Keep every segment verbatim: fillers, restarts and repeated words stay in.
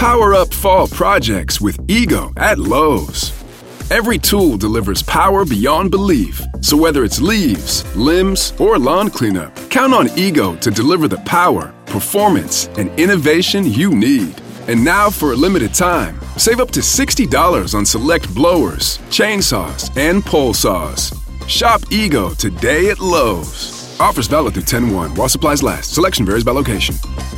Power up fall projects with Ego at Lowe's. Every tool delivers power beyond belief. So whether it's leaves, limbs, or lawn cleanup, count on Ego to deliver the power, performance, and innovation you need. And now for a limited time, save up to sixty dollars on select blowers, chainsaws, and pole saws. Shop Ego today at Lowe's. Offers valid through ten one while supplies last. Selection varies by location.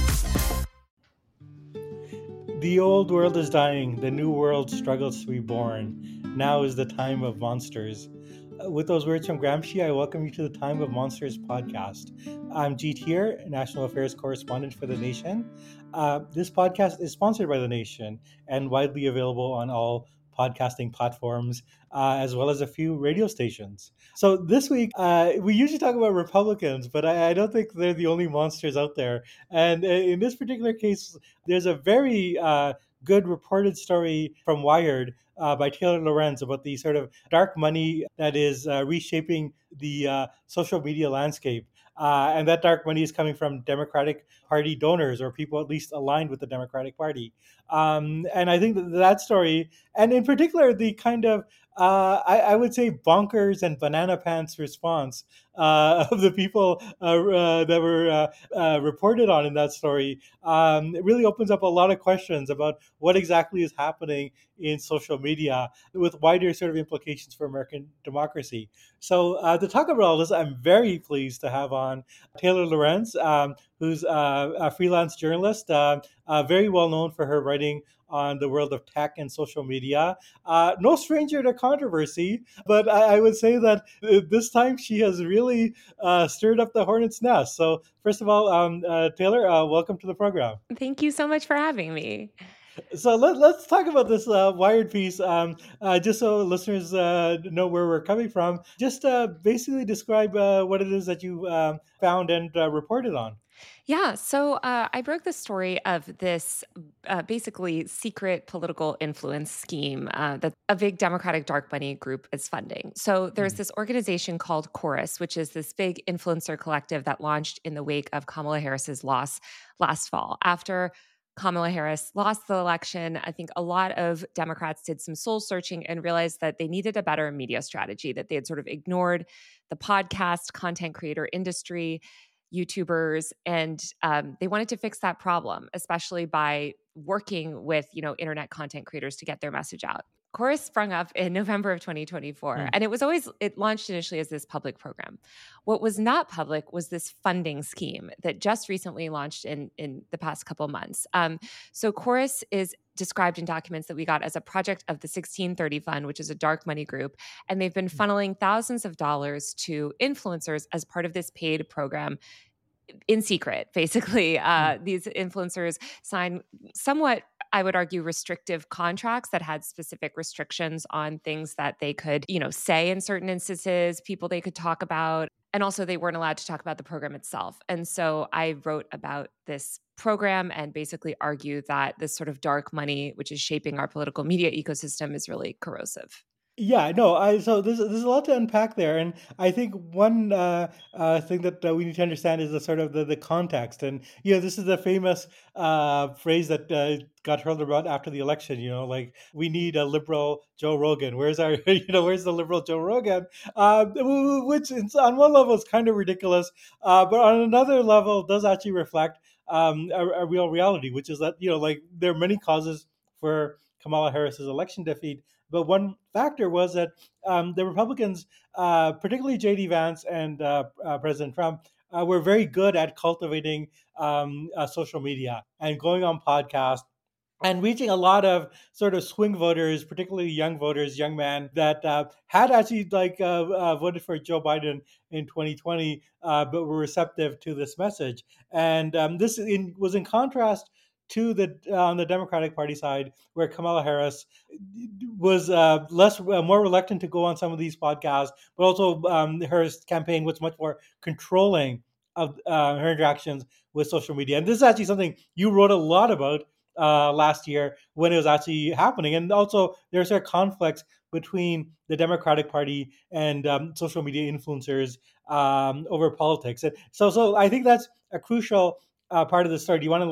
The old world is dying. The new world struggles to be born. Now is the time of monsters. Uh, With those words from Gramsci, I welcome you to the Time of Monsters podcast. I'm Jeet here, National Affairs Correspondent for The Nation. Uh, this podcast is sponsored by The Nation and widely available on all podcasting platforms, uh, as well as a few radio stations. So this week, uh, we usually talk about Republicans, but I, I don't think they're the only monsters out there. And uh, in this particular case, there's a very uh, good reported story from Wired uh, by Taylor Lorenz about the sort of dark money that is uh, reshaping the uh, social media landscape. Uh, and that dark money is coming from Democratic Party donors or people at least aligned with the Democratic Party. Um, and I think that that story, and in particular, the kind of uh, I, I would say bonkers and banana pants response uh, of the people uh, uh, that were uh, uh, reported on in that story, um, it really opens up a lot of questions about what exactly is happening in social media with wider sort of implications for American democracy. So uh, to talk about all this, I'm very pleased to have on Taylor Lorenz, um, who's uh, a freelance journalist, uh, uh, very well known for her writing on the world of tech and social media. Uh, no stranger to controversy, but I, I would say that uh, this time she has really uh, stirred up the hornet's nest. So first of all, um, uh, Taylor, uh, welcome to the program. Thank you so much for having me. So let, let's talk about this uh, Wired piece, um, uh, just so listeners uh, know where we're coming from. Just uh, basically describe uh, what it is that you um, found and uh, reported on. Yeah, so uh, I broke the story of this uh, basically secret political influence scheme uh, that a big Democratic dark money group is funding. So there's Mhm. this organization called Chorus, which is this big influencer collective that launched in the wake of Kamala Harris's loss last fall. After Kamala Harris lost the election, I think a lot of Democrats did some soul searching and realized that they needed a better media strategy, that they had sort of ignored the podcast content creator industry, YouTubers, and um, they wanted to fix that problem, especially by working with, you know, internet content creators to get their message out. Chorus sprung up in November of twenty twenty-four, Mm. and it was always, it launched initially as this public program. What was not public was this funding scheme that just recently launched in, in the past couple months. Um, so Chorus is described in documents that we got as a project of the sixteen thirty Fund, which is a dark money group, and they've been funneling thousands of dollars to influencers as part of this paid program in secret, basically. Uh, these influencers sign somewhat, I would argue, restrictive contracts that had specific restrictions on things that they could, you know, say in certain instances, people they could talk about. And also they weren't allowed to talk about the program itself. And so I wrote about this program and basically argue that this sort of dark money, which is shaping our political media ecosystem, is really corrosive. Yeah, no, I so there's there's a lot to unpack there, and I think one uh, uh, thing that uh, we need to understand is the sort of the, the context, and you know this is the famous uh, phrase that uh, got hurled about after the election. You know, like we need a liberal Joe Rogan. Where's our you know where's the liberal Joe Rogan? Uh, which is, on one level is kind of ridiculous, uh, but on another level does actually reflect um, a, a real reality, which is that you know like there are many causes for Kamala Harris's election defeat. But one factor was that um, the Republicans, uh, particularly J D Vance and uh, uh, President Trump, uh, were very good at cultivating um, uh, social media and going on podcasts and reaching a lot of sort of swing voters, particularly young voters, young men that uh, had actually like uh, uh, voted for Joe Biden in twenty twenty, uh, but were receptive to this message. And um, this in, was in contrast to the uh, on the Democratic Party side, where Kamala Harris was uh, less uh, more reluctant to go on some of these podcasts, but also um, her campaign was much more controlling of uh, her interactions with social media. And this is actually something you wrote a lot about uh, last year when it was actually happening. And also, there's a conflicts between the Democratic Party and um, social media influencers um, over politics. And so, so I think that's a crucial uh, part of the story. Do you want to like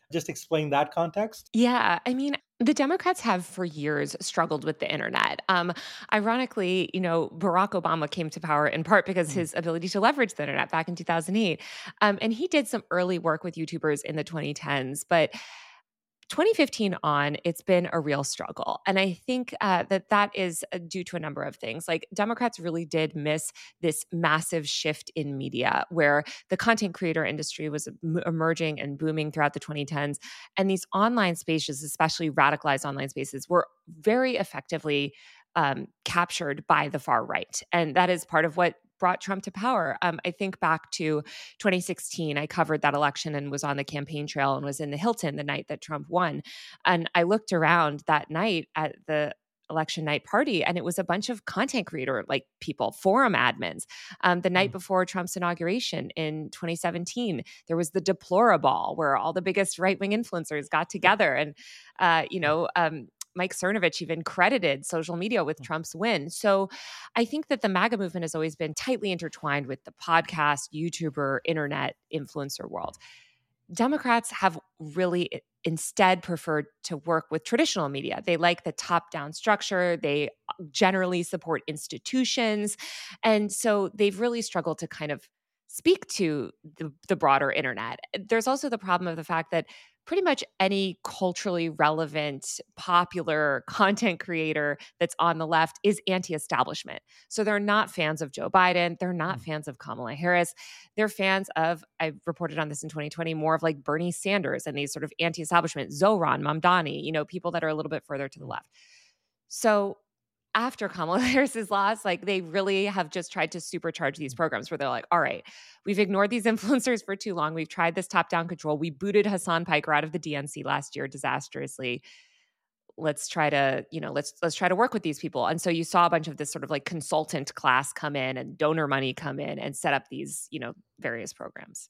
just explain that context? Yeah, I mean, the Democrats have for years struggled with the internet. Um, ironically, you know, Barack Obama came to power in part because Mm. his ability to leverage the internet back in two thousand eight. Um, and he did some early work with YouTubers in the twenty tens, but twenty fifteen on, it's been a real struggle. And I think uh, that that is uh, due to a number of things. Like Democrats really did miss this massive shift in media where the content creator industry was m- emerging and booming throughout the twenty tens. And these online spaces, especially radicalized online spaces, were very effectively um, captured by the far right. And that is part of what brought Trump to power. Um, I think back to twenty sixteen, I covered that election and was on the campaign trail and was in the Hilton the night that Trump won. And I looked around that night at the election night party, and it was a bunch of content creator like people, forum admins. Um, the night Mm. before Trump's inauguration in twenty seventeen, there was the Deploraball where all the biggest right wing influencers got together, and uh, you know. Um, Mike Cernovich even credited social media with Trump's win. So I think that the MAGA movement has always been tightly intertwined with the podcast, YouTuber, internet influencer world. Democrats have really instead preferred to work with traditional media. They like the top-down structure. They generally support institutions. And so they've really struggled to kind of speak to the, the broader internet. There's also the problem of the fact that pretty much any culturally relevant, popular content creator that's on the left is anti-establishment. So they're not fans of Joe Biden. They're not Mm. fans of Kamala Harris. They're fans of, I reported on this in twenty twenty, more of like Bernie Sanders and these sort of anti-establishment, Zohran Mamdani, you know, people that are a little bit further to the left. So after Kamala Harris's loss, like they really have just tried to supercharge these programs where they're like, all right, we've ignored these influencers for too long. We've tried this top-down control. We booted Hassan Piker out of the D N C last year disastrously. Let's try to, you know, let's let's try to work with these people. And so you saw a bunch of this sort of like consultant class come in and donor money come in and set up these, you know, various programs.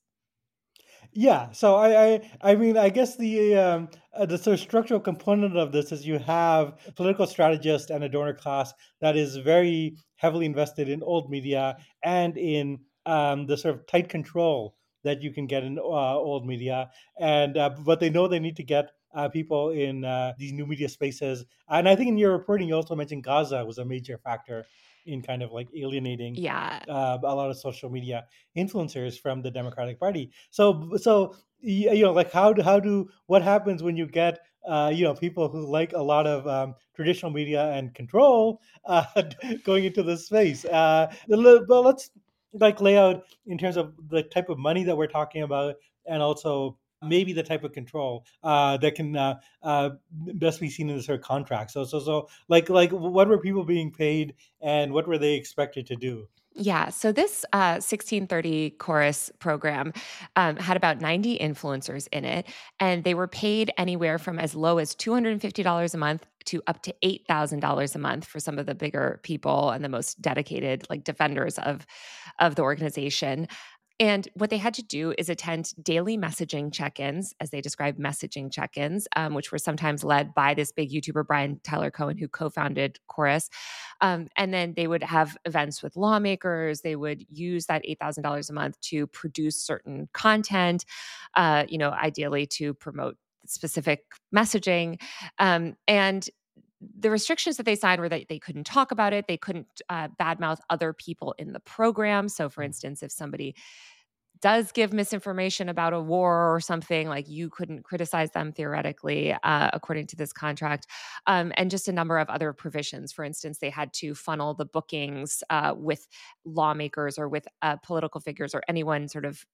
Yeah, so I, I, I mean, I guess the um, uh, the sort of structural component of this is you have a political strategist and a donor class that is very heavily invested in old media and in um, the sort of tight control that you can get in uh, old media, and uh, but they know they need to get uh, people in uh, these new media spaces. And I think in your reporting, you also mentioned Gaza was a major factor in kind of like alienating Yeah. uh, a lot of social media influencers from the Democratic Party. So, so y- you know, like how do how do what happens when you get uh, you know people who like a lot of um, traditional media and control uh, going into this space? Uh, the- but let's like lay out in terms of the type of money that we're talking about, and also maybe the type of control uh, that can uh, uh, best be seen in the sort of contract. So, so, so, like, like, what were people being paid, and what were they expected to do? Yeah. So this uh, sixteen thirty chorus program um, had about ninety influencers in it, and they were paid anywhere from as low as two hundred fifty dollars a month to up to eight thousand dollars a month for some of the bigger people and the most dedicated like defenders of, of the organization. And what they had to do is attend daily messaging check-ins, as they describe messaging check-ins, um, which were sometimes led by this big YouTuber, Brian Tyler Cohen, who co-founded Chorus. Um, and then they would have events with lawmakers. They would use that eight thousand dollars a month to produce certain content, uh, you know, ideally to promote specific messaging. Um, and the restrictions that they signed were that they couldn't talk about it. They couldn't uh, badmouth other people in the program. So, for instance, if somebody does give misinformation about a war or something, like you couldn't criticize them theoretically, uh, according to this contract, um, and just a number of other provisions. For instance, they had to funnel the bookings uh, with lawmakers or with uh, political figures or anyone sort of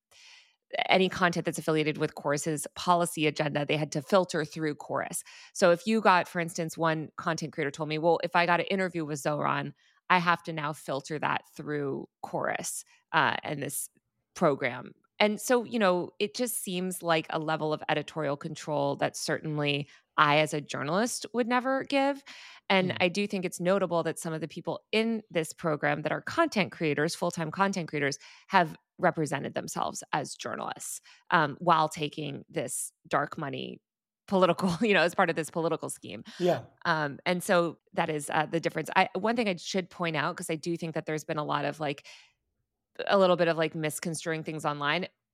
any content that's affiliated with Chorus's policy agenda. They had to filter through Chorus. So if you got, for instance, one content creator told me, well, if I got an interview with Zohran, I have to now filter that through Chorus uh, and this program. And so, you know, it just seems like a level of editorial control that certainly I, as a journalist, would never give. And Mm. I do think it's notable that some of the people in this program that are content creators, full time content creators, have represented themselves as journalists um, while taking this dark money political, you know, as part of this political scheme. Yeah. Um, and so that is uh, the difference. I, one thing I should point out, because I do think that there's been a lot of like, a little bit of like misconstruing things online.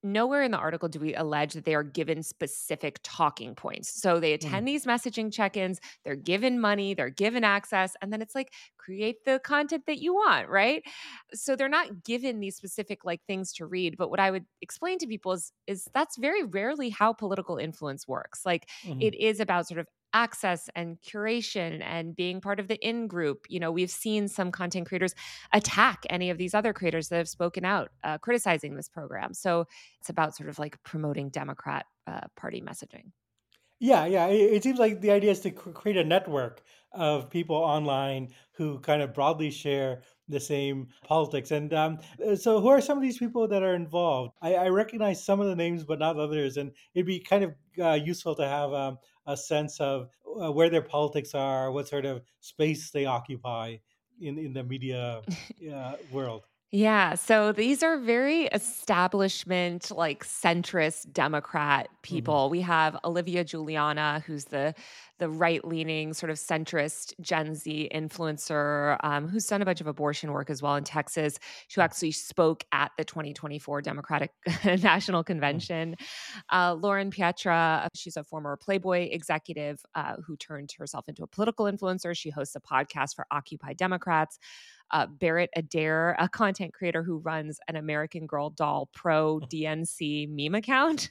nowhere in the article do we allege that they are given specific talking points. So they attend Mhm. these messaging check-ins, they're given money, they're given access, and then it's like, create the content that you want, right? So they're not given these specific like things to read. But what I would explain to people is, is that's very rarely how political influence works. Like Mhm. it is about sort of access and curation and being part of the in group. You know, we've seen some content creators attack any of these other creators that have spoken out uh, criticizing this program. So it's about sort of like promoting Democrat uh, Party messaging. Yeah, yeah. It, it seems like the idea is to cr- create a network of people online who kind of broadly share the same politics. And um, uh, so, who are some of these people that are involved? I, I recognize some of the names, but not others. And it'd be kind of uh, useful to have um, a sense of uh, where their politics are, what sort of space they occupy in in the media uh, world. Yeah, so these are very establishment, like centrist Democrat Hmm. people. We have Olivia Juliana, who's the the right leaning sort of centrist Gen Z influencer, um, who's done a bunch of abortion work as well in Texas. She actually spoke at the twenty twenty-four Democratic National Convention. Uh, Lauren Pietra, she's a former Playboy executive uh, who turned herself into a political influencer. She hosts a podcast for Occupy Democrats. Uh, Barrett Adair, a content creator who runs an American Girl doll pro D N C meme account.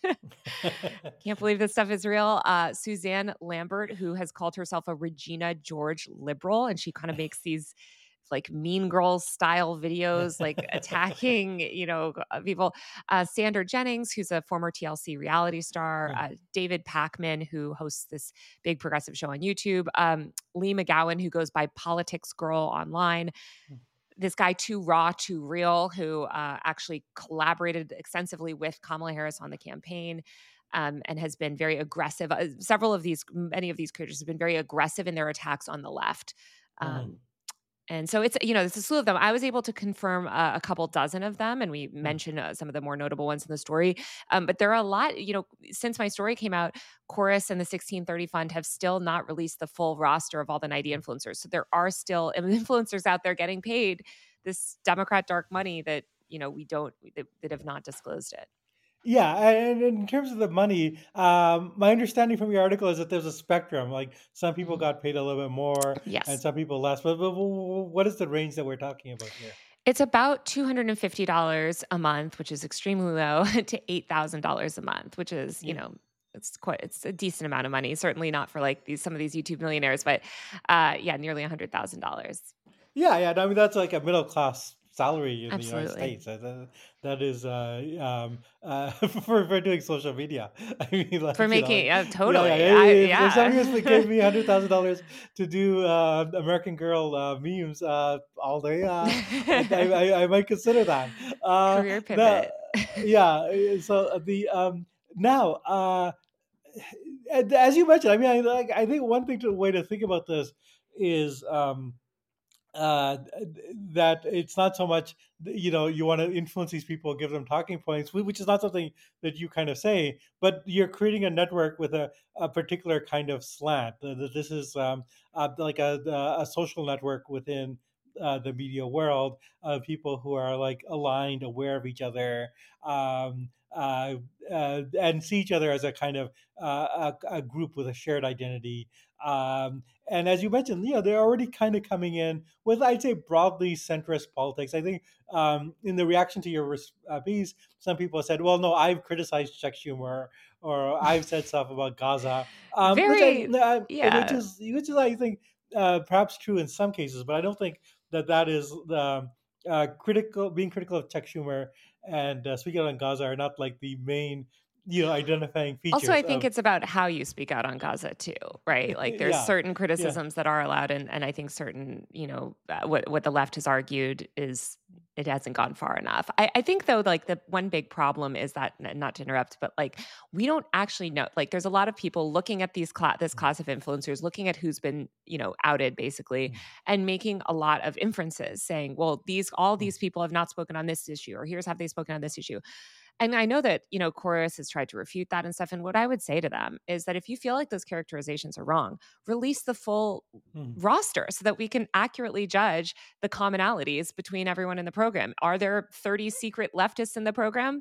Can't believe this stuff is real. Uh, Suzanne Lambert, who has called herself a Regina George liberal, and she kind of makes these like Mean Girls style videos, like attacking, you know, uh, people. Uh, Sandra Jennings, who's a former T L C reality star. Uh, David Pakman, who hosts this big progressive show on YouTube. Um, Lee McGowan, who goes by Politics Girl online. This guy, Too Raw, Too Real, who uh, actually collaborated extensively with Kamala Harris on the campaign. Um, and has been very aggressive. Uh, several of these, many of these creators have been very aggressive in their attacks on the left. Um, and so it's, you know, it's a slew of them. I was able to confirm uh, a couple dozen of them, and we mentioned uh, some of the more notable ones in the story. Um, but there are a lot, you know, since my story came out, Chorus and the sixteen thirty Fund have still not released the full roster of all the ninety influencers. So there are still influencers out there getting paid this Democrat dark money that, you know, we don't, that, that have not disclosed it. Yeah, and in terms of the money, um, my understanding from your article is that there's a spectrum. Like some people Mhm. got paid a little bit more, and Yes. some people less. But, but what is the range that we're talking about here? It's about two hundred fifty dollars a month, which is extremely low, to eight thousand dollars a month, which is, you Yeah, know, it's quite, it's a decent amount of money. Certainly not for like these, some of these YouTube millionaires, but uh, yeah, nearly one hundred thousand dollars. yeah, yeah. I mean, that's like a middle class salary in the United Absolutely. States. That, that that is uh, um, uh, for for doing social media. I mean, For like you know, making, like uh, yeah, yeah. totally. I, If, if somebody was gave yeah. me hundred thousand dollars to do uh, American Girl uh, memes uh, all day, uh, I, I I might consider that. Uh, Career the pivot. yeah. uh, So the um, now. Uh, and as you mentioned, I mean, I like. I think one thing to way to think about this is um, uh, that it's not so much you know you want to influence these people, give them talking points, whi- which is not something that you kind of say, but you're creating a network with a, a particular kind of slant. Uh, that This is um, uh, like a, a social network within. Uh, the media world of people who are like aligned, aware of each other, um, uh, uh, and see each other as a kind of uh, a, a group with a shared identity. Um, and as you mentioned, you know, they're already kind of coming in with, I'd say, broadly centrist politics. I think um, in the reaction to your res- uh, piece, some people said, well, no, I've criticized Chuck Schumer or I've said stuff about Gaza, um, which I, Very, I, which yeah. is, which is, I think, uh, perhaps true in some cases, but I don't think that that is the uh, critical, being critical of Chuck Schumer and uh, speaking out on Gaza are not like the main, you know, identifying Also, I features think of, it's about how you speak out on Gaza too, right? Like there's yeah, certain yeah. criticisms that are allowed, and and I think certain, you know, uh, what what the left has argued is it hasn't gone far enough. I, I think though, like the one big problem is that, n- not to interrupt, but like we don't actually know. Like there's a lot of people looking at these class this class of influencers, looking at who's been, you know, outed basically, and making a lot of inferences, saying, well, these all these people have not spoken on this issue, or here's have they spoken on this issue. And I know that, you know, Chorus has tried to refute that and stuff. And what I would say to them is that if you feel like those characterizations are wrong, release the full Mhm. roster so that we can accurately judge the commonalities between everyone in the program. Are there thirty secret leftists in the program?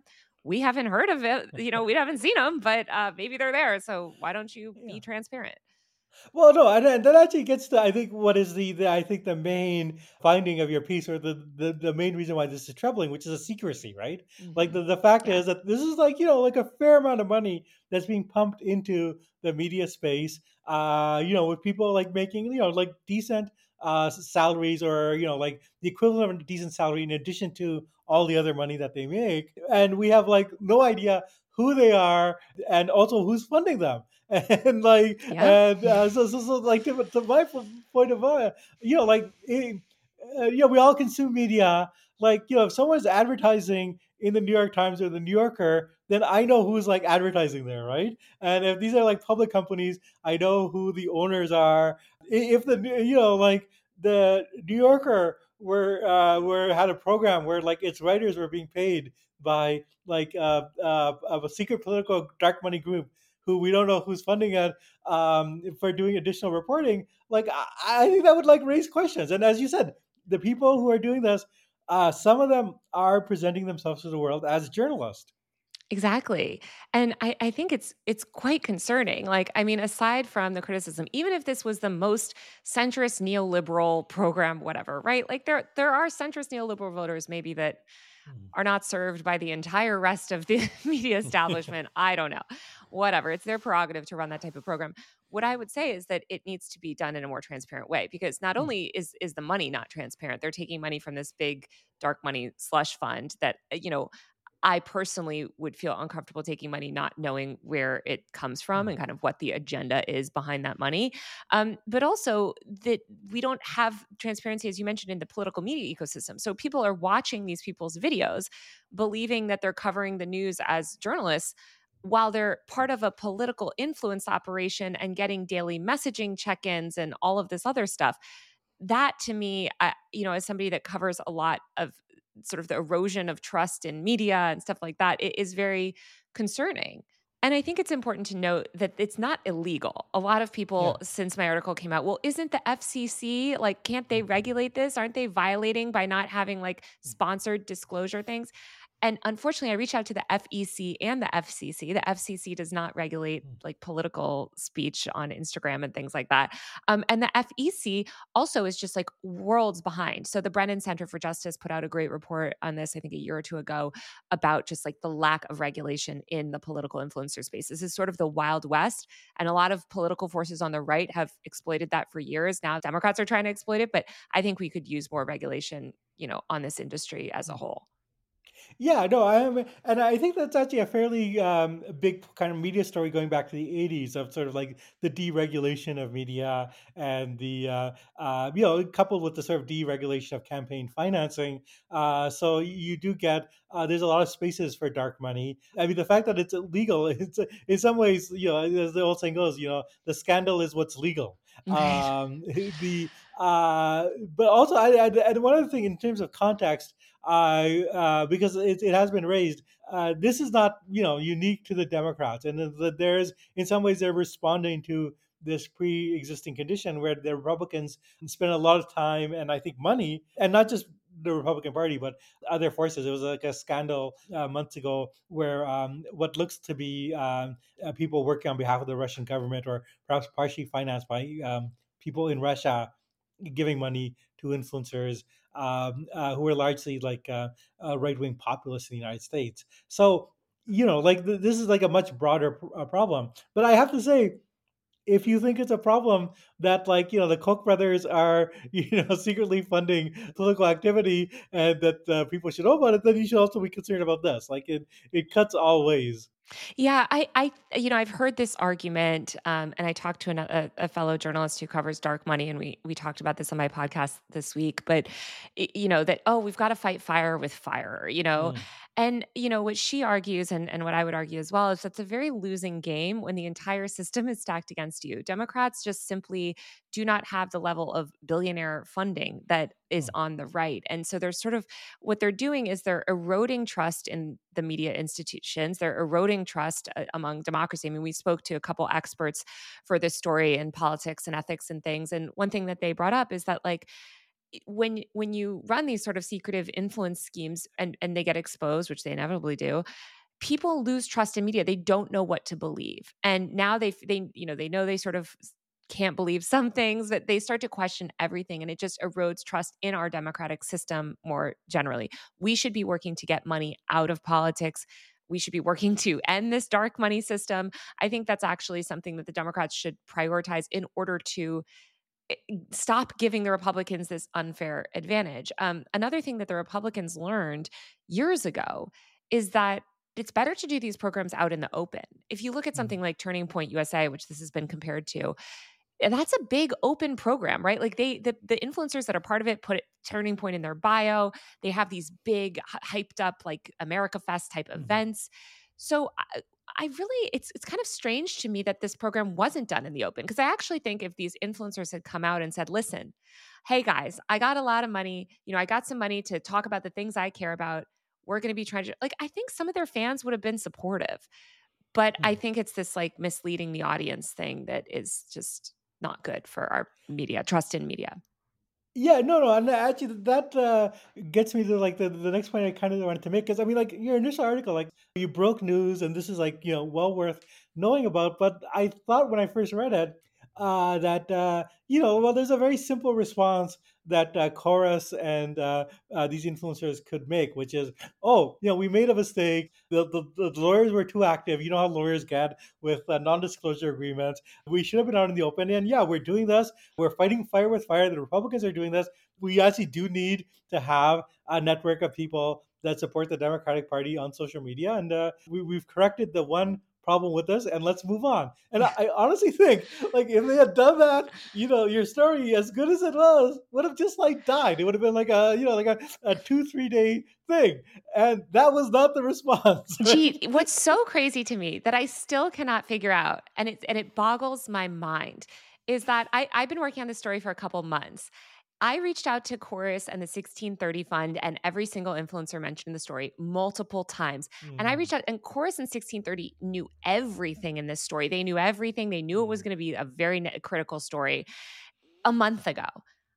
we haven't heard of it. You know, we haven't seen them, but uh, maybe they're there. So why don't you Yeah. be transparent? Well, no, and, and that actually gets to, I think, what is the, the I think the main finding of your piece, or the, the the main reason why this is troubling, which is a secrecy, right? Like Hmm. the, the fact Yeah. is that this is like, you know, like a fair amount of money that's being pumped into the media space. Uh, you know, with people like making, you know, like decent uh salaries, or you know, like the equivalent of a decent salary in addition to all the other money that they make, and we have like no idea who they are and also who's funding them. And like, Yeah. and uh, so, so so like to, to my po- point of view, you know, like it, uh, you know, we all consume media. Like, you know, if someone's advertising in the New York Times or the New Yorker, then I know who's like advertising there, right? And if these are like public companies, I know who the owners are. I- if the, you know, like the New Yorker were uh were had a program where like its writers were being paid by like uh, uh, of a secret political dark money group who we don't know who's funding it, um, for doing additional reporting, like I, I think that would like raise questions. And as you said, the people who are doing this, uh, some of them are presenting themselves to the world as journalists. Exactly. And I, I think it's it's quite concerning. Like, I mean, aside from the criticism, even if this was the most centrist neoliberal program, whatever, right? Like there there are centrist neoliberal voters maybe that are not served by the entire rest of the media establishment. I don't know. Whatever. It's their prerogative to run that type of program. What I would say is that it needs to be done in a more transparent way, because not only is is the money not transparent, they're taking money from this big dark money slush fund that, uh, you know, I personally would feel uncomfortable taking money not knowing where it comes from and kind of what the agenda is behind that money. Um, but also that we don't have transparency, as you mentioned, in the political media ecosystem. So people are watching these people's videos, believing that they're covering the news as journalists, while they're part of a political influence operation and getting daily messaging check-ins and all of this other stuff. That to me, I, you know, as somebody that covers a lot of sort of the erosion of trust in media and stuff like that, it is very concerning. And I think it's important to note that it's not illegal. A lot of Yeah. people, since my article came out, well, isn't the F C C, like, can't they regulate this? Aren't they violating by not having like sponsored disclosure things? And unfortunately, I reached out to the F E C and the F C C. The F C C does not regulate like political speech on Instagram and things like that. Um, and the F E C also is just like worlds behind. So the Brennan Center for Justice put out a great report on this, I think a year or two ago, about just like the lack of regulation in the political influencer space. This is sort of the Wild West. And a lot of political forces on the right have exploited that for years. Now Democrats are trying to exploit it, but I think we could use more regulation, you know, on this industry as a whole. Yeah, no, I am, and I think that's actually a fairly um, big kind of media story going back to the eighties, of sort of like the deregulation of media, and the uh, uh, you know, coupled with the sort of deregulation of campaign financing. Uh, so you do get, uh, there's a lot of spaces for dark money. I mean, the fact that it's illegal, it's in some ways, you know, as the old saying goes, you know, the scandal is what's legal. Right. Um, the uh, but also, I, I, and one other thing in terms of context, uh, uh, because it, it has been raised. Uh, this is not, you know, unique to the Democrats, and that there's, in some ways, they're responding to this pre-existing condition where the Republicans spend a lot of time and I think money, and not just the Republican Party, but other forces. It was like a scandal uh, months ago where um, what looks to be um, uh, people working on behalf of the Russian government, or perhaps partially financed by um, people in Russia, giving money to influencers um, uh, who are largely like uh, uh, right wing populists in the United States. So, you know, like th- this is like a much broader pr- uh, problem. But I have to say, if you think it's a problem that, like, you know, the Koch brothers are, you know, secretly funding political activity, and that uh, people should know about it, then you should also be concerned about this. Like it it cuts all ways. Yeah, I, I, you know, I've heard this argument, um, and I talked to an, a, a fellow journalist who covers dark money, and we we talked about this on my podcast this week. But y- you know that, oh, we've got to fight fire with fire, you know, Mm. and you know what she argues, and and what I would argue as well, is that's a very losing game when the entire system is stacked against you. Democrats just simply do not have the level of billionaire funding that is Mm. on the right, and so they're sort of, what they're doing is they're eroding trust in the media institutions. They're eroding trust uh, among democracy. I mean, we spoke to a couple experts for this story in politics and ethics and things. And one thing that they brought up is that, like, when when you run these sort of secretive influence schemes and and they get exposed, which they inevitably do, people lose trust in media. They don't know what to believe. And now they, they, you know, they know they sort of can't believe some things, that they start to question everything. And it just erodes trust in our democratic system more generally. We should be working to get money out of politics. We should be working to end this dark money system. I think that's actually something that the Democrats should prioritize in order to stop giving the Republicans this unfair advantage. Um, another thing that the Republicans learned years ago is that it's better to do these programs out in the open. If you look at something like Turning Point U S A, which this has been compared to, that's a big open program, right? Like they, the, the influencers that are part of it put Turning Point in their bio. They have these big hyped up like America Fest type mm-hmm. events. So I, I really, it's it's kind of strange to me that this program wasn't done in the open, because I actually think if these influencers had come out and said, listen, hey guys, I got a lot of money, you know, I got some money to talk about the things I care about. We're going to be trying to, like, I think some of their fans would have been supportive, but mm-hmm. I think it's this like misleading the audience thing that is just not good for our media, trust in media. Yeah, no, no, and actually that uh, gets me to like the, the next point I kind of wanted to make, because I mean, like your initial article, like you broke news, and this is like, you know, well worth knowing about. But I thought when I first read it uh, that uh, you know, well, there's a very simple response that uh, Chorus and uh, uh, these influencers could make, which is, oh, you know, we made a mistake. The, the, the lawyers were too active. You know how lawyers get with uh, non-disclosure agreements. We should have been out in the open. And yeah, we're doing this. We're fighting fire with fire. The Republicans are doing this. We actually do need to have a network of people that support the Democratic Party on social media. And uh, we, we've corrected the one problem with this, and let's move on. And I, I honestly think, like, if they had done that, you know, your story, as good as it was, would have just like died. It would have been like a, you know, like a, a two, three day thing. And that was not the response. Right? Gee, what's so crazy to me that I still cannot figure out, and it, and it boggles my mind, is that I, I've been working on this story for a couple months. I reached out to Chorus and the sixteen thirty Fund and every single influencer mentioned in the story multiple times. Mm. And I reached out, and Chorus and sixteen thirty knew everything in this story. They knew everything. They knew it was going to be a very critical story a month ago.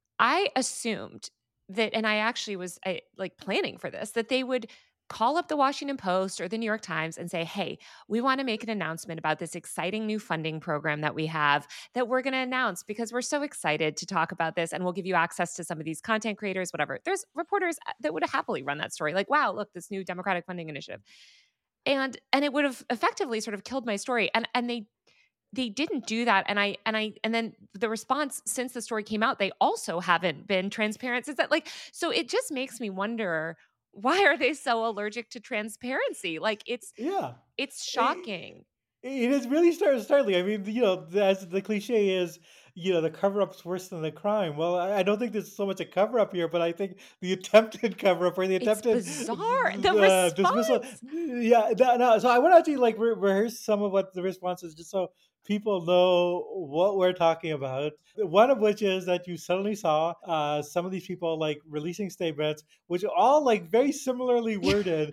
I assumed that, and I actually was I, like planning for this, that they would call up the Washington Post or the New York Times and say, hey, we want to make an announcement about this exciting new funding program that we have that we're going to announce because we're so excited to talk about this, and we'll give you access to some of these content creators, whatever. There's reporters that would happily run that story. Like, wow, look, this new Democratic funding initiative. And and it would have effectively sort of killed my story. And and they they didn't do that. And I and I and then the response since the story came out, they also haven't been transparent. Is that like, so it just makes me wonder, why are they so allergic to transparency? Like it's yeah, it's shocking. It, it is really start, startling. I mean, you know, as the cliche is, you know, the cover-up's worse than the crime. Well, I, I don't think there's so much a cover-up here, but I think the attempted cover-up or the attempted it's bizarre. The uh, response. dismissal. Yeah, that, no, so I want to actually like re- rehearse some of what the response is, just so people know what we're talking about. One of which is that you suddenly saw uh, some of these people like releasing statements, which are all like very similarly worded,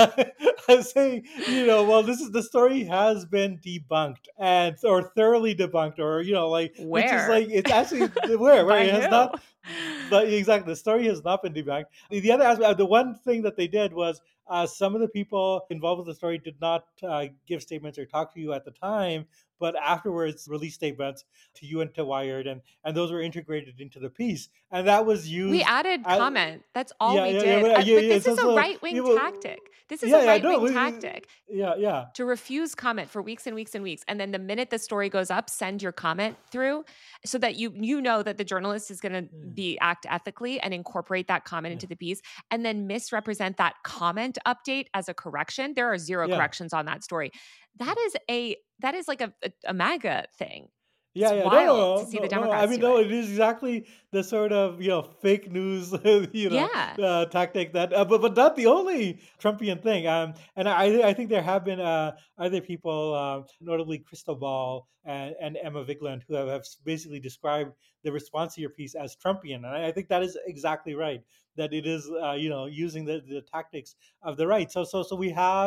uh, saying, you know, well, this is the story has been debunked and or thoroughly debunked, or you know, like where? Which is like it's actually where where it has who? not. But exactly, the story has not been debunked. The other aspect, the one thing that they did was uh, some of the people involved with the story did not uh, give statements or talk to you at the time, but afterwards released statements to you and to Wired, and, and those were integrated into the piece. And that was used. We added as, comment. That's all yeah, we yeah, did. Yeah, but, yeah, yeah, but this so, is so, a right-wing yeah, well, tactic. This is yeah, a right-wing yeah, no, tactic. Yeah, yeah. To refuse comment for weeks and weeks and weeks. And then the minute the story goes up, send your comment through so that you you know that the journalist is going to Mm. be act ethically and incorporate that comment yeah. into the piece, and then misrepresent that comment update as a correction. There are zero yeah. corrections on that story. That is a that is like a, a, a MAGA thing. Yeah, it's yeah, wild no, no, no, to see no, the Democrats. No, I mean, do no, it. it is exactly the sort of you know fake news, you know, yeah. uh, tactic that, uh, but but not the only Trumpian thing. Um, and I I think there have been uh, other people, uh, notably Crystal Ball and, and Emma Vigeland, who have, have basically described the response to your piece as Trumpian, and I, I think that is exactly right. That it is, uh, you know, using the, the tactics of the right. So so so we have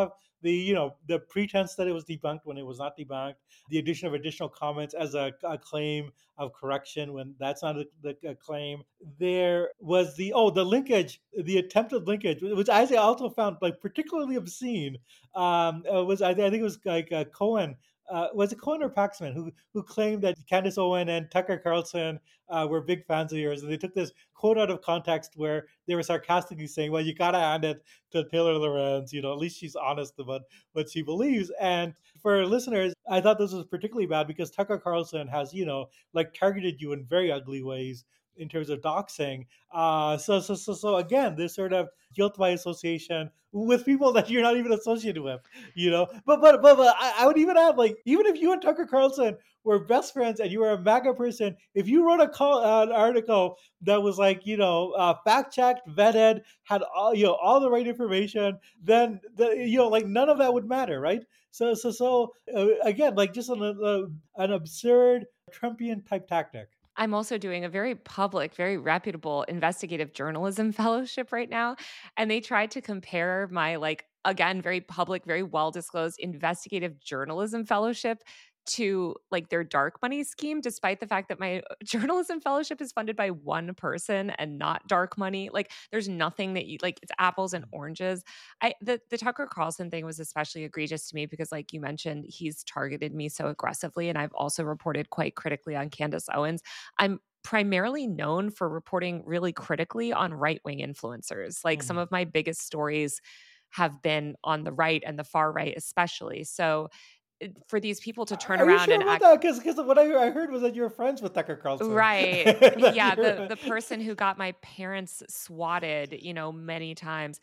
the you know the pretense that it was debunked when it was not debunked, the addition of additional comments as a, a claim of correction when that's not a, the, a claim. There was the oh the linkage, the attempted linkage, which I also found like particularly obscene. Um, uh, was I, I think it was like uh, Cohen. Uh, was it Cohen or Paxman who who claimed that Candace Owen and Tucker Carlson uh, were big fans of yours, and they took this quote out of context where they were sarcastically saying, "Well, you gotta hand it to Taylor Lorenz. You know, at least she's honest about what she believes." And for listeners, I thought this was particularly bad because Tucker Carlson has, you know, like targeted you in very ugly ways in terms of doxing. Uh, so, so, so, so again, this sort of guilt by association with people that you're not even associated with, you know. But, but, but, but I, I would even add, like, even if you and Tucker Carlson were best friends and you were a MAGA person, if you wrote a call, uh, an article that was like, you know, uh, fact checked, vetted, had all, you know, all the right information, then, the, you know, like none of that would matter, right? So, so, so uh, again, like just an, uh, an absurd Trumpian type tactic. I'm also doing a very public, very reputable investigative journalism fellowship right now. And they tried to compare my, like, again, very public, very well disclosed investigative journalism fellowship to like their dark money scheme, despite the fact that my journalism fellowship is funded by one person and not dark money. Like there's nothing that you like, it's apples and oranges. I the, the Tucker Carlson thing was especially egregious to me because, like you mentioned, he's targeted me so aggressively. And I've also reported quite critically on Candace Owens. I'm primarily known for reporting really critically on right-wing influencers. Like mm-hmm. some of my biggest stories have been on the right and the far right, especially. So for these people to turn Are around you sure and about act, that? Because because what I, I heard was that you were friends with Tucker Carlson, right? Yeah, the the person who got my parents swatted, you know, many times.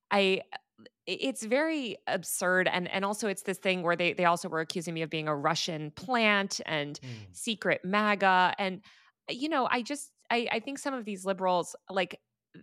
I it's very absurd, and and also it's this thing where they they also were accusing me of being a Russian plant and mm. secret MAGA, and you know, I just I I think some of these liberals like.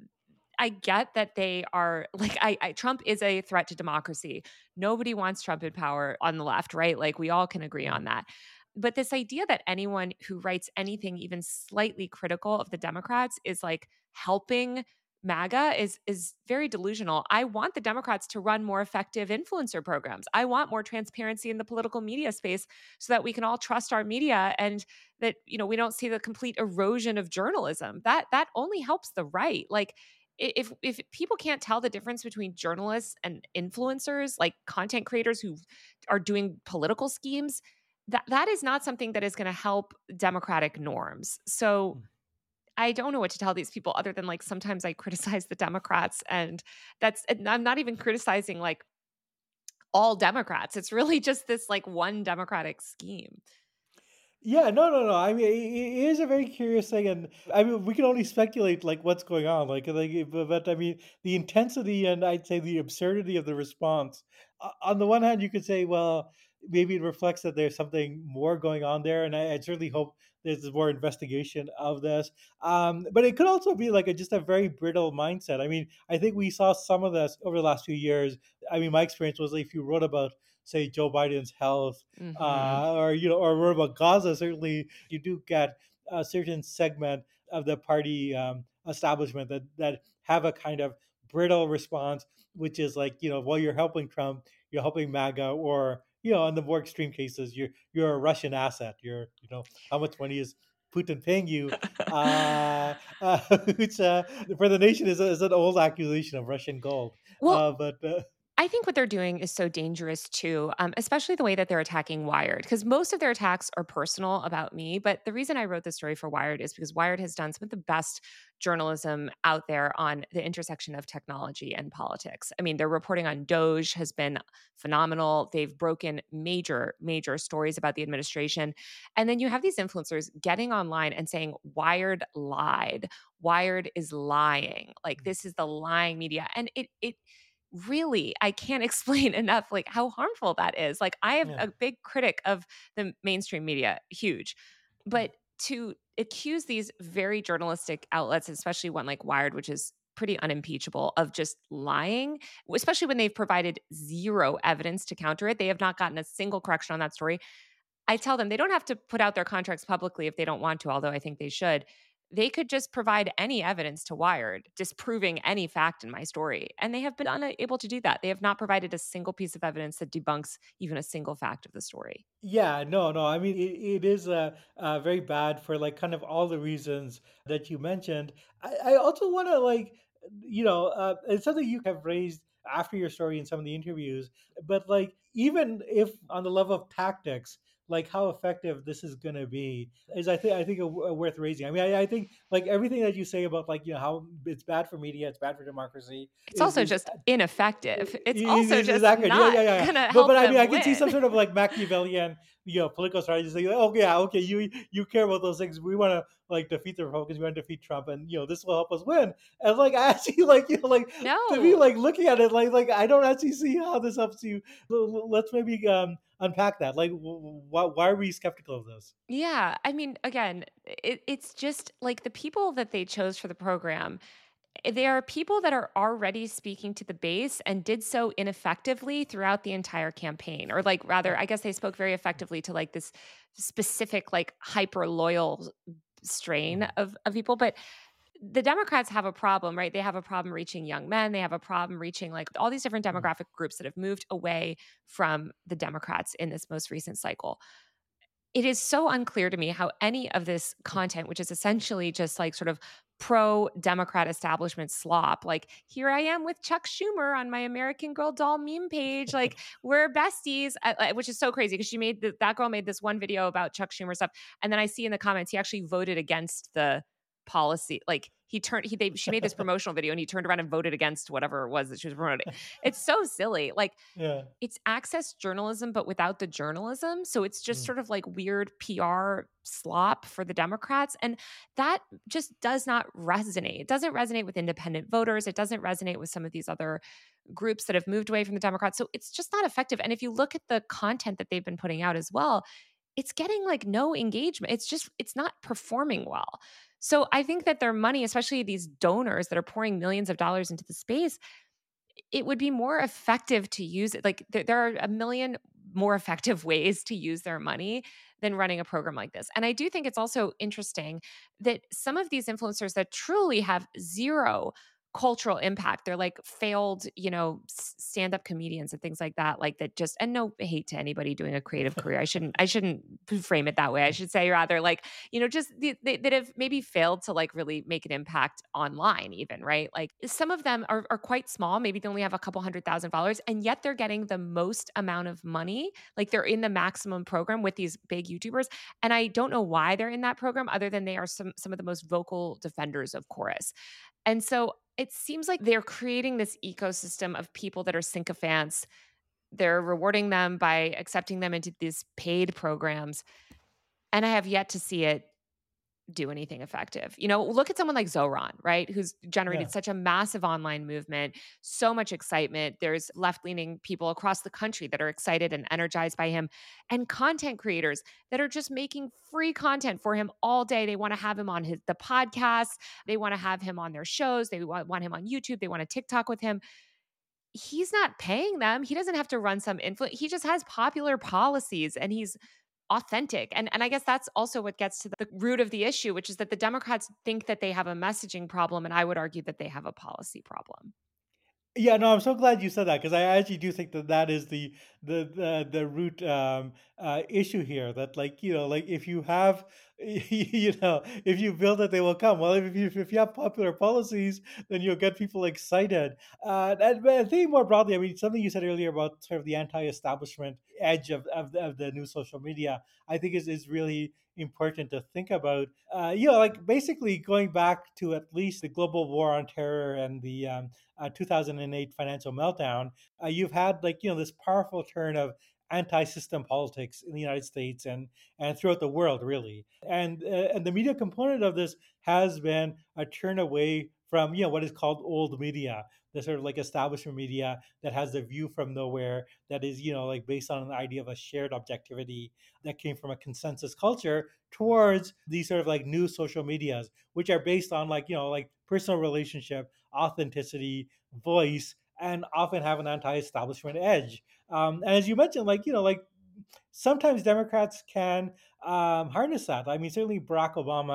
I get that they are like, I, I Trump is a threat to democracy. Nobody wants Trump in power on the left, right? Like we all can agree on that. But this idea that anyone who writes anything even slightly critical of the Democrats is like helping MAGA is is very delusional. I want the Democrats to run more effective influencer programs. I want more transparency in the political media space so that we can all trust our media and that, you know, we don't see the complete erosion of journalism. That that only helps the right. Like if if people can't tell the difference between journalists and influencers, like content creators who are doing political schemes, that that is not something that is going to help democratic norms. So I don't know what to tell these people other than like sometimes I criticize the Democrats, and that's and I'm not even criticizing like all Democrats. It's really just this like one Democratic scheme. Yeah, no, no, no. I mean, it is a very curious thing, and I mean, we can only speculate like what's going on. Like, like, but, but I mean, the intensity and I'd say the absurdity of the response. Uh, on the one hand, you could say, well, maybe it reflects that there's something more going on there, and I, I certainly hope there's more investigation of this. Um, but it could also be like a, just a very brittle mindset. I mean, I think we saw some of this over the last few years. I mean, my experience was like if you wrote about, say, Joe Biden's health, mm-hmm. uh, or you know, or wrote about Gaza, certainly you do get a certain segment of the party um, establishment that that have a kind of brittle response, which is like, you know, while you're helping Trump, you're helping MAGA, or you know, in the more extreme cases, you're you're a Russian asset. You're, you know, how much money is Putin paying you? uh, uh, which uh, for the nation is, a, is an old accusation of Russian gold. Well, uh, but. Uh, I think what they're doing is so dangerous too, um, especially the way that they're attacking Wired, because most of their attacks are personal about me. But the reason I wrote this story for Wired is because Wired has done some of the best journalism out there on the intersection of technology and politics. I mean, their reporting on Doge has been phenomenal. They've broken major, major stories about the administration. And then you have these influencers getting online and saying, Wired lied. Wired is lying. Like, this is the lying media. And it, it, really, I can't explain enough like how harmful that is. Like I am yeah. a big critic of the mainstream media, huge. But to accuse these very journalistic outlets, especially one like Wired, which is pretty unimpeachable, of just lying, especially when they've provided zero evidence to counter it. They have not gotten a single correction on that story. I tell them they don't have to put out their contracts publicly if they don't want to, although I think they should. They could just provide any evidence to Wired, disproving any fact in my story. And they have been unable to do that. They have not provided a single piece of evidence that debunks even a single fact of the story. Yeah, no, no. I mean, it, it is uh, uh, very bad for like kind of all the reasons that you mentioned. I, I also want to like, you know, uh, it's something you have raised after your story in some of the interviews, but like, even if on the level of tactics, like how effective this is going to be is, I think, I think, a, a worth raising. I mean, I, I think like everything that you say about like, you know, how it's bad for media, it's bad for democracy It's is, also is just ineffective. It's is, also is, is just accurate. Yeah, not yeah, yeah. going to But help but I mean, them I can see some win. sort of like Machiavellian, you know, political strategy. Say, oh yeah, okay, you you care about those things. We want to like defeat the Republicans. We want to defeat Trump, and you know, this will help us win. And like, I actually like, you know, like to me, No. like looking at it, like like I don't actually see how this helps you. L- l- Let's maybe um unpack that. Like, why why are we skeptical of this? Yeah. I mean, again, it, it's just like the people that they chose for the program. They are people that are already speaking to the base and did so ineffectively throughout the entire campaign. Or, like, rather, I guess they spoke very effectively to like this specific, like, hyper loyal strain Mhm. of, of people. But the Democrats have a problem, right? They have a problem reaching young men. They have a problem reaching like all these different Mhm. demographic groups that have moved away from the Democrats in this most recent cycle. It is so unclear to me how any of this content, which is essentially just like sort of pro Democrat establishment slop, like here I am with Chuck Schumer on my American Girl doll meme page, like we're besties, uh, uh, which is so crazy because she made the, that girl made this one video about Chuck Schumer stuff, and then I see in the comments he actually voted against the policy. Like he turned, he they, she made this promotional video and he turned around and voted against whatever it was that she was promoting. It's so silly. Like Yeah. it's access journalism, but without the journalism. So it's just Mm. sort of like weird P R slop for the Democrats. And that just does not resonate. It doesn't resonate with independent voters. It doesn't resonate with some of these other groups that have moved away from the Democrats. So it's just not effective. And if you look at the content that they've been putting out as well, it's getting like no engagement. It's just, it's not performing well. So I think that their money, especially these donors that are pouring millions of dollars into the space, it would be more effective to use it. Like there, there are a million more effective ways to use their money than running a program like this. And I do think it's also interesting that some of these influencers that truly have zero cultural impact, they're like failed, you know, stand up comedians and things like that, like that just, and no hate to anybody doing a creative career. I shouldn't, I shouldn't frame it that way. I should say rather like, you know, just the, they, that have maybe failed to like really make an impact online even, right? Like some of them are, are quite small. Maybe they only have a couple hundred thousand followers and yet they're getting the most amount of money. Like they're in the maximum program with these big YouTubers. And I don't know why they're in that program other than they are some, some of the most vocal defenders of Chorus. And so it seems like they're creating this ecosystem of people that are sycophants. They're rewarding them by accepting them into these paid programs. And I have yet to see it do anything effective. You know, look at someone like Zoran, right? Who's Yeah. generated such a massive online movement, so much excitement. There's left-leaning people across the country that are excited and energized by him, and content creators that are just making free content for him all day. They want to have him on his the podcast, they want to have him on their shows, they want, want him on YouTube, they want to TikTok with him. He's not paying them. He doesn't have to run some influence. He just has popular policies and he's authentic. And and I guess that's also what gets to the root of the issue, which is that the Democrats think that they have a messaging problem and I would argue that they have a policy problem. Yeah, no, I'm so glad you said that because I actually do think that that is the the the, the root um, uh, issue here. That like you know, like if you have, you know, if you build it, they will come. Well, if you if you have popular policies, then you'll get people excited. Uh, and, but I think more broadly, I mean, something you said earlier about sort of the anti-establishment edge of of, the- of the new social media, I think is is really important to think about. Uh, you know, like basically going back to at least the global war on terror and the um, uh, two thousand eight financial meltdown, uh, you've had like you know this powerful turn of anti-system politics in the United States and and throughout the world, really. And uh, and the media component of this has been a turn away from you know what is called old media, the sort of like establishment media that has the view from nowhere, that is you know like based on an idea of a shared objectivity that came from a consensus culture, towards these sort of like new social medias, which are based on like you know like personal relationship, authenticity, voice, and often have an anti-establishment edge. Um, and as you mentioned, like you know, like sometimes Democrats can um, harness that. I mean, certainly Barack Obama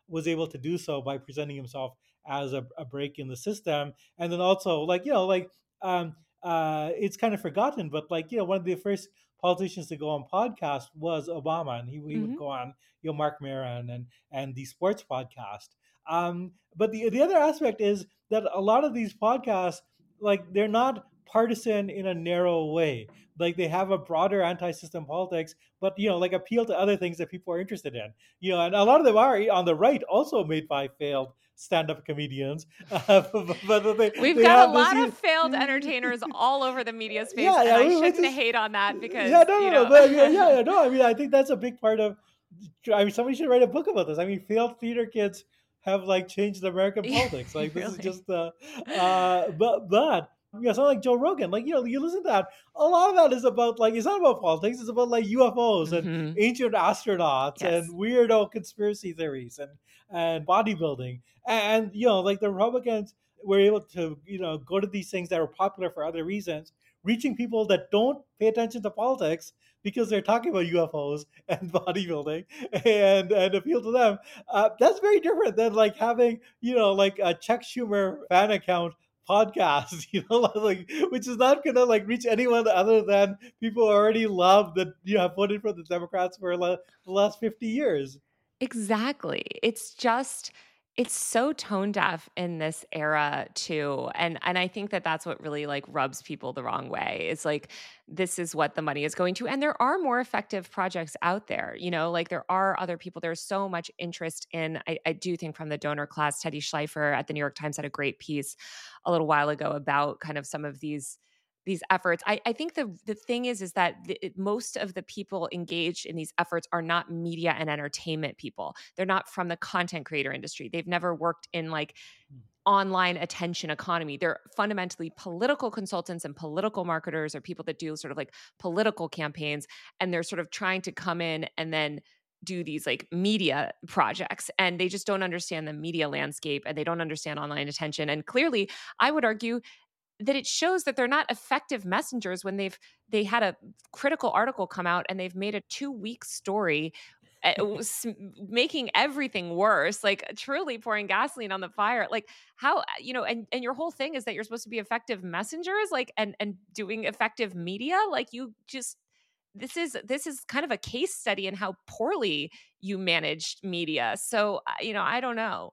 was able to do so by presenting himself as a, a break in the system. And then also, like, you know, like, um, uh, it's kind of forgotten, but like, you know, one of the first politicians to go on podcast was Obama, and he, he would Mhm. go on, you know, Mark Maron and and the sports podcast. Um, but the the other aspect is that a lot of these podcasts, like, they're not partisan in a narrow way. Like, they have a broader anti-system politics, but, you know, like, appeal to other things that people are interested in. You know, and a lot of them are on the right, also made by failed stand-up comedians. Uh, but, but they We've they got a have lot this. of failed entertainers all over the media space, Yeah, and yeah, I which shouldn't is, hate on that yeah, because, no, you no, no, know. but yeah, yeah, yeah, no. I mean, I think that's a big part of. I mean, somebody should write a book about this. I mean, failed theater kids have like changed American Yeah, politics. Like, this is really. just uh, uh, but but you know, someone like Joe Rogan, like, you know, you listen to that. A lot of that is about, like, it's not about politics. It's about like U F Os and Hmm. ancient astronauts and Yes. weirdo conspiracy theories and and bodybuilding. And, you know, like, the Republicans were able to, you know, go to these things that were popular for other reasons, reaching people that don't pay attention to politics because they're talking about U F Os and bodybuilding, and and appeal to them. Uh, that's very different than like having, you know, like a Chuck Schumer fan account podcast, you know, like, which is not gonna like reach anyone other than people who already love that, you know, have voted for the Democrats for la- the last fifty years. Exactly. It's just it's so tone deaf in this era too. And and I think that that's what really like rubs people the wrong way. It's like this is what the money is going to, and there are more effective projects out there. You know, like there are other people. There's so much interest in I, I do think from the donor class. Teddy Schleifer at the New York Times had a great piece a little while ago about kind of some of these these efforts. I, I think the the thing is is that the, it- most of the people engaged in these efforts are not media and entertainment people. They're not from the content creator industry. They've never worked in like online attention economy. They're fundamentally political consultants and political marketers, or people that do sort of like political campaigns, and they're sort of trying to come in and then do these like media projects, and they just don't understand the media landscape, and they don't understand online attention. And clearly, I would argue that it shows that they're not effective messengers when they've they had a critical article come out and they've made a two week story, uh, s- making everything worse, like truly pouring gasoline on the fire. Like how, you know, and and your whole thing is that you're supposed to be effective messengers, like and and doing effective media. Like you just this is this is kind of a case study in how poorly you managed media. So uh, you know, I don't know.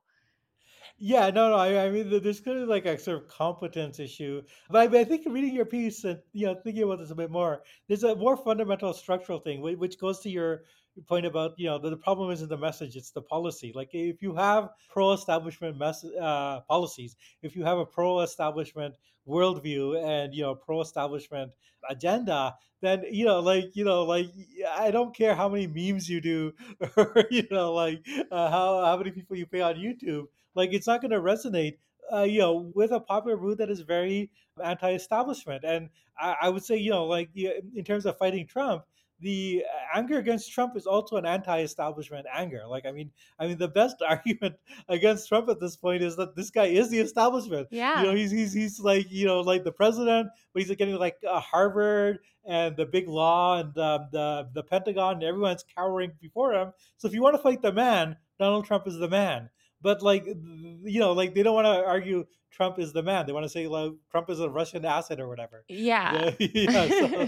Yeah, no, no. I, I mean, there- there's clearly like a sort of competence issue, but I, mean, I think reading your piece and, you know, thinking about this a bit more, there's a more fundamental structural thing, whi- which goes to your point about, you know, the, the problem isn't the message, it's the policy. Like, if you have pro-establishment mess uh, policies, if you have a pro-establishment worldview and, you know, pro-establishment agenda, then, you know, like, you know, like, I don't care how many memes you do, or, you know, like, uh, how how many people you pay on YouTube, like, it's not going to resonate, uh, you know, with a popular mood that is very anti-establishment. And I, I would say, you know, like, yeah, in terms of fighting Trump, the anger against Trump is also an anti-establishment anger. Like, I mean, I mean, the best argument against Trump at this point is that this guy is the establishment. You know, Yeah. he's he's he's like, you know, like the president, but he's getting like uh, Harvard and the big law and um, the the Pentagon, and everyone's cowering before him. So if you want to fight the man, Donald Trump is the man. But like, you know, like, they don't want to argue Trump is the man. They want to say like Trump is a Russian asset or whatever. Yeah. The, yeah. So,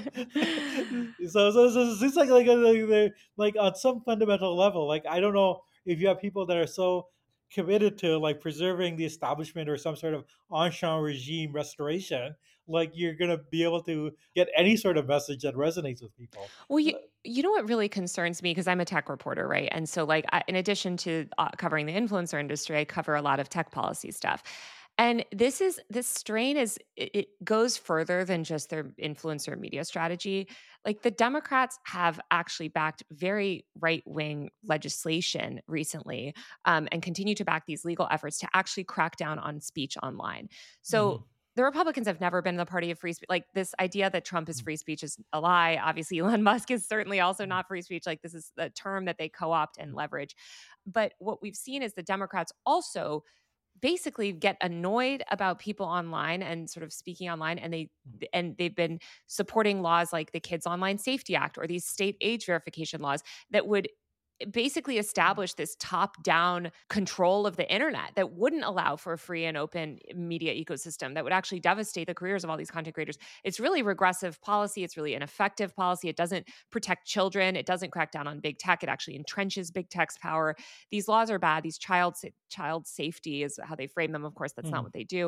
so, so, so it's just like like, like like on some fundamental level. Like, I don't know if you have people that are so committed to like preserving the establishment or some sort of ancien regime restoration, like, you're gonna be able to get any sort of message that resonates with people. Well, you you know what really concerns me, because I'm a tech reporter, right? And so, like, I, in addition to uh, covering the influencer industry, I cover a lot of tech policy stuff. And this is this strain is it, it goes further than just their influencer media strategy. Like the Democrats have actually backed very right wing legislation recently, um, and continue to back these legal efforts to actually crack down on speech online. So Mhm. the Republicans have never been the party of free speech. Like this idea that Trump is free speech is a lie. Obviously, Elon Musk is certainly also not free speech. Like this is a term that they co-opt and leverage. But what we've seen is the Democrats also basically get annoyed about people online and sort of speaking online, and they and they've been supporting laws like the Kids Online Safety Act or these state age verification laws that would basically established this top-down control of the internet that wouldn't allow for a free and open media ecosystem, that would actually devastate the careers of all these content creators. It's really regressive policy. It's really ineffective policy. It doesn't protect children. It doesn't crack down on big tech. It actually entrenches big tech's power. These laws are bad. These child child safety is how they frame them. Of course, that's mm. not what they do.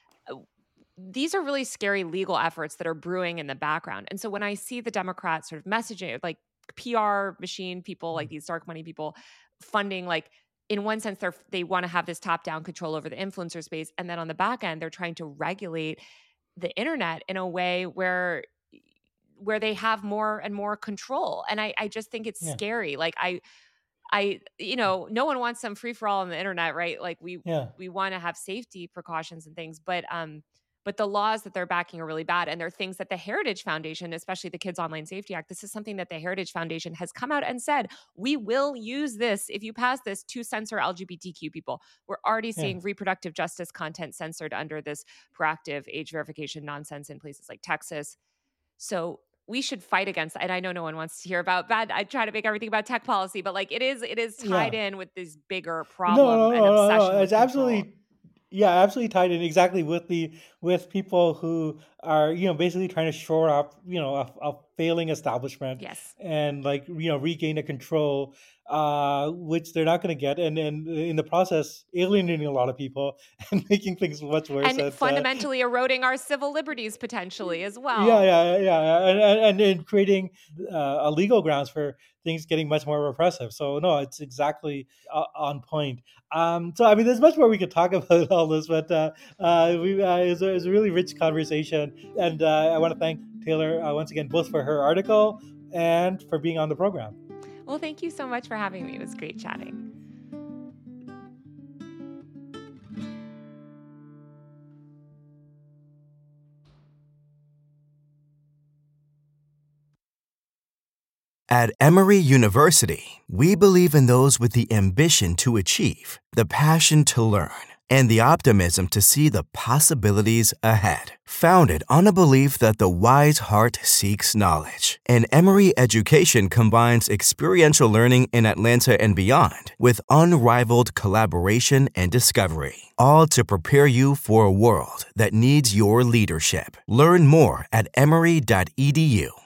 These are really scary legal efforts that are brewing in the background. And so when I see the Democrats sort of messaging, like P R machine people, like these dark money people funding, like in one sense, they're, they want to have this top-down control over the influencer space. And then on the back end, they're trying to regulate the internet in a way where where they have more and more control. And I, I just think it's yeah. scary. Like I, I, you know, no one wants some free-for-all on the internet, right? Like we, yeah. we want to have safety precautions and things, but, um, but the laws that they're backing are really bad. And they're things that the Heritage Foundation, especially the Kids Online Safety Act, this is something that the Heritage Foundation has come out and said, we will use this, if you pass this, to censor L G B T Q people. We're already seeing yeah. reproductive justice content censored under this proactive age verification nonsense in places like Texas. So we should fight against that. And I know no one wants to hear about bad. I try to make everything about tech policy, but like it is, it is tied yeah. in with this bigger problem no, no, and no, obsession. No, no. With it's control. absolutely Yeah, absolutely tied in exactly with the with people who are, you know, basically trying to shore up, you know, a, a failing establishment. Yes. And like, you know, regain a control, uh, which they're not going to get, and and in the process alienating a lot of people and making things much worse. And at, fundamentally uh, eroding our civil liberties potentially as well. Yeah, yeah, yeah, and and, and creating uh, a legal grounds for things getting much more repressive. So no, it's exactly uh, on point. Um, so I mean, there's much more we could talk about all this, but uh, uh, we uh, it's, a, it's a really rich conversation, and uh, I want to thank Taylor uh, once again, both for her article and for being on the program. Well, thank you so much for having me. It was great chatting. At Emory University, we believe in those with the ambition to achieve, the passion to learn, and the optimism to see the possibilities ahead. Founded on a belief that the wise heart seeks knowledge, and Emory education combines experiential learning in Atlanta and beyond with unrivaled collaboration and discovery, all to prepare you for a world that needs your leadership. Learn more at emory dot e d u.